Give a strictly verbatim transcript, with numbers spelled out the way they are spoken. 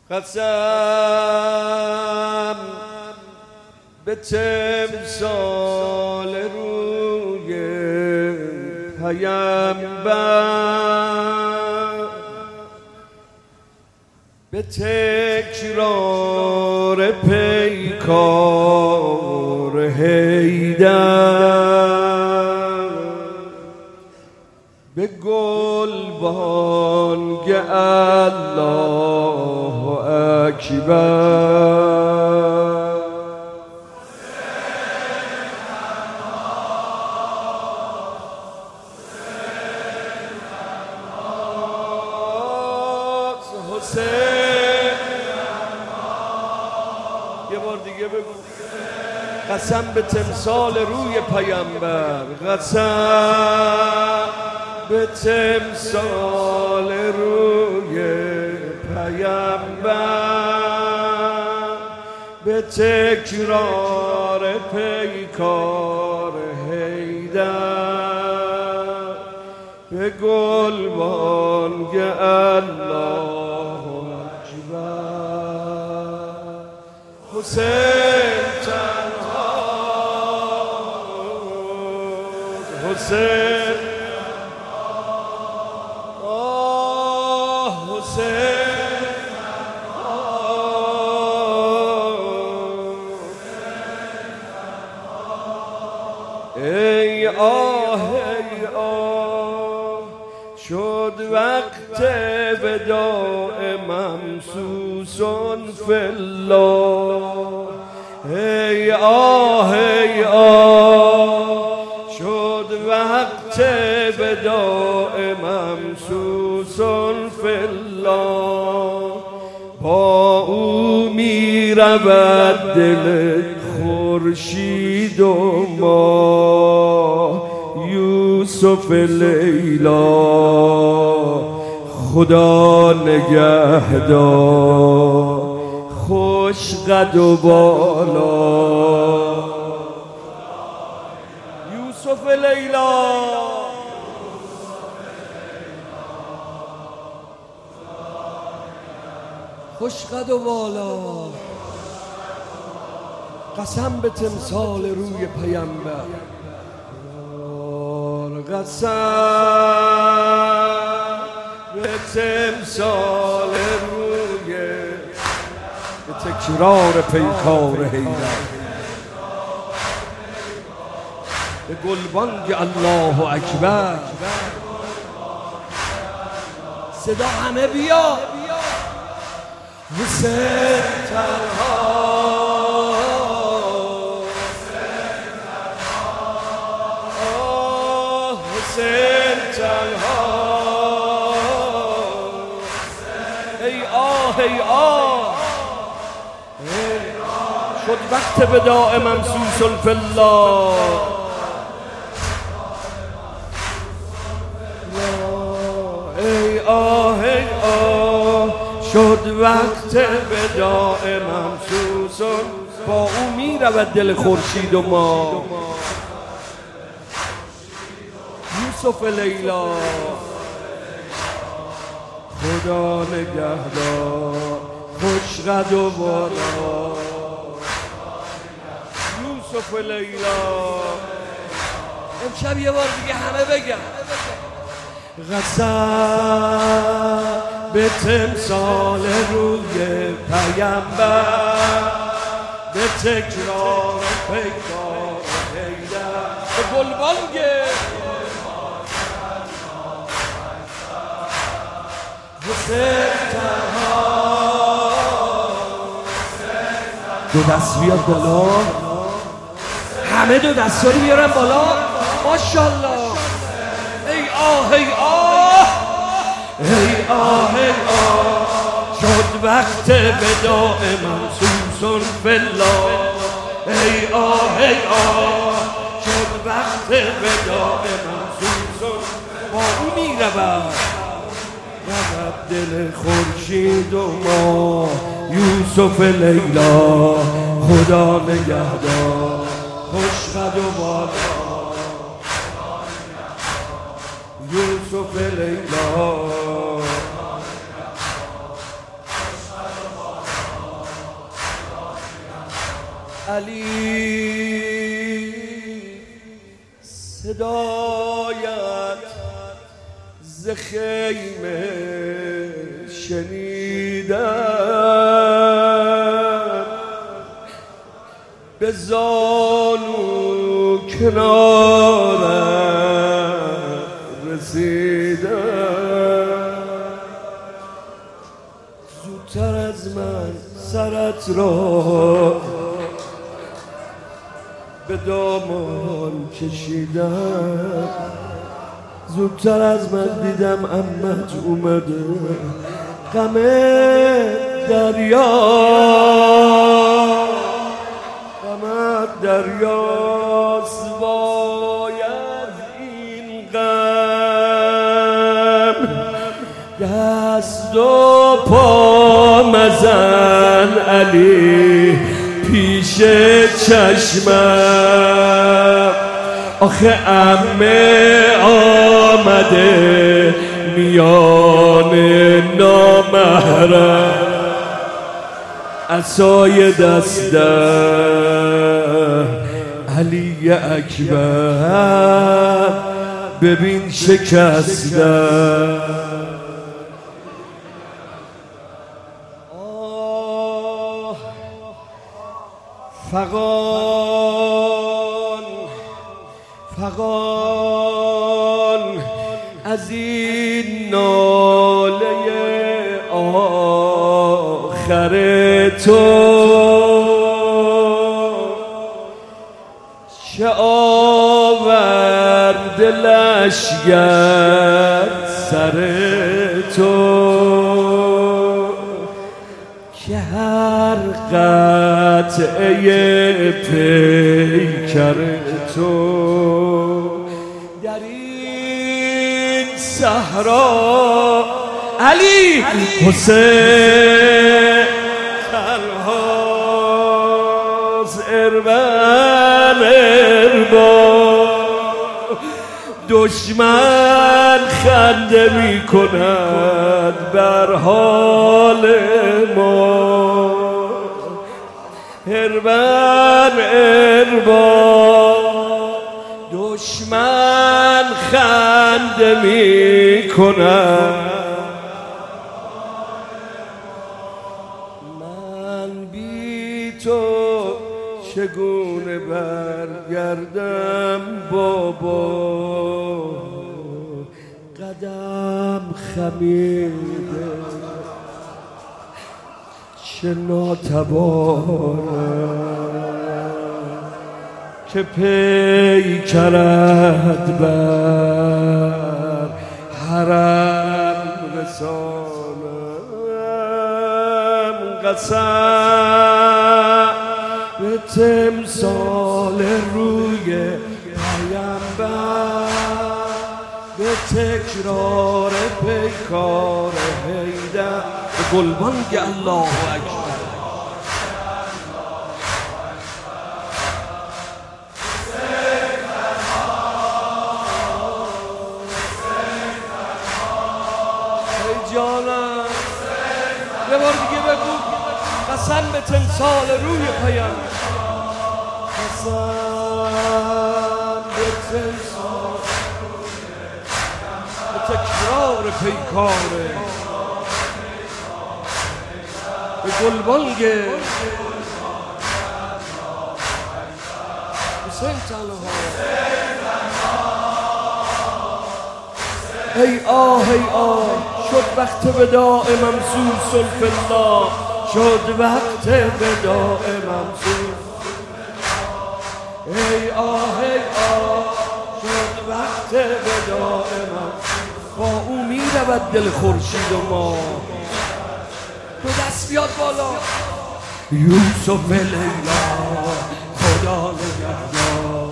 قسم به تمثال روی پیامبر، به تکرار پیکار حیدر، به گلبانگ الله اکبر. یه بار دیگه بگو. قسم به تمثال روی پیامبر، قسم به تمثال روی پیامبر، به تکرار پیکار حیدر، به گلبانگ الله اکبر. حسین تنها، حسین آه حسین ای آه ای آه، شد وقت وداع ممسوس فی الله. ای آه ای آه، شد وقت وداع ممسوس فی الله. با او می رود دل خورشید و ماه، یوسف لیلا خدا نگهدار، خوش قد و بالا. یوسف لیلا خوش قد و بالا. قسم به تمثال روی پیامبر، قسم به تمثال روی، به تکرار پیکار حیدر، به گلبانگ الله اکبر. صدا همه بیا. حسین تنها، آه حسین تنها، ای آه ای آه، شد وقت وداع ممسوس فی الله. ای آه ای آه، شد وقت وداع ممسوس، با او می رود دل خورشید و ماه. یوسف لیلا خدا نگهدار، خوش قد و بالا. یوسف لیلا امشب یه بار دیگه همه بگم. قسم به تمثال روی پیامبر، به تکرار پیکار حیدر، به گلبانگ حسین تنها. دو دست بیاد بالا، همه دو دست رو بیارن بالا. ماشاءالله. ای آه ای آه، ای آه ای آه، شد وقت وداع ممسوس فی الله. ای آه ای آه، شد وقت وداع ممسوس، با او می رود رود دل خورشید و ماه. یوسف لیلا خدا نگهدار، خوش قد و بالا. یوسف لیلا علی صدایت ز خیمه شنیدم، به زانو کنارم رسیدم. زودتر از من سرت را به دامان کشیدم، زودتر از من دیدم عمت اومده. غم دریا غم دریاست، باید این غم دست و پا مزن علی پیش چشمم. آخه عمه آمده میان نامحرم، عصای دستم علی اکبر ببین شکستم. فغان فغان از این ناله آخر تو، چه آورد لشگر سر تو، که هر قطعه پیکر تو در این صحرا علی حسین تنهاست. اربن اربا دشمن خنده می کند بر حال ما. اربن اربا دشمن خنده می کند. من بی تو چگونه برگردم بابا، قدم خمیده چه ناتوانم، که پیکرت بر حرم رسانم. قسم به تمثال روی پیامبر، به تکرار پیکار حیدر، به گلبانگ الله اکبر. ای جانم یه بار دیگه بگو. قسم به تمثال روی پیامبر، قسم به تمثال به تکرار پیکاره، به گلبانگ حسین تنها. ای آه ای آه شد وقت وداع ممسوس فی الله، شد وقت وداع ممسوس. ای آه ای آه شد وقت وداع ممسوس. با او می رود دل خورشید و ما. تو دست بیاد بالا. یوسف لیلا خدا نگهدار.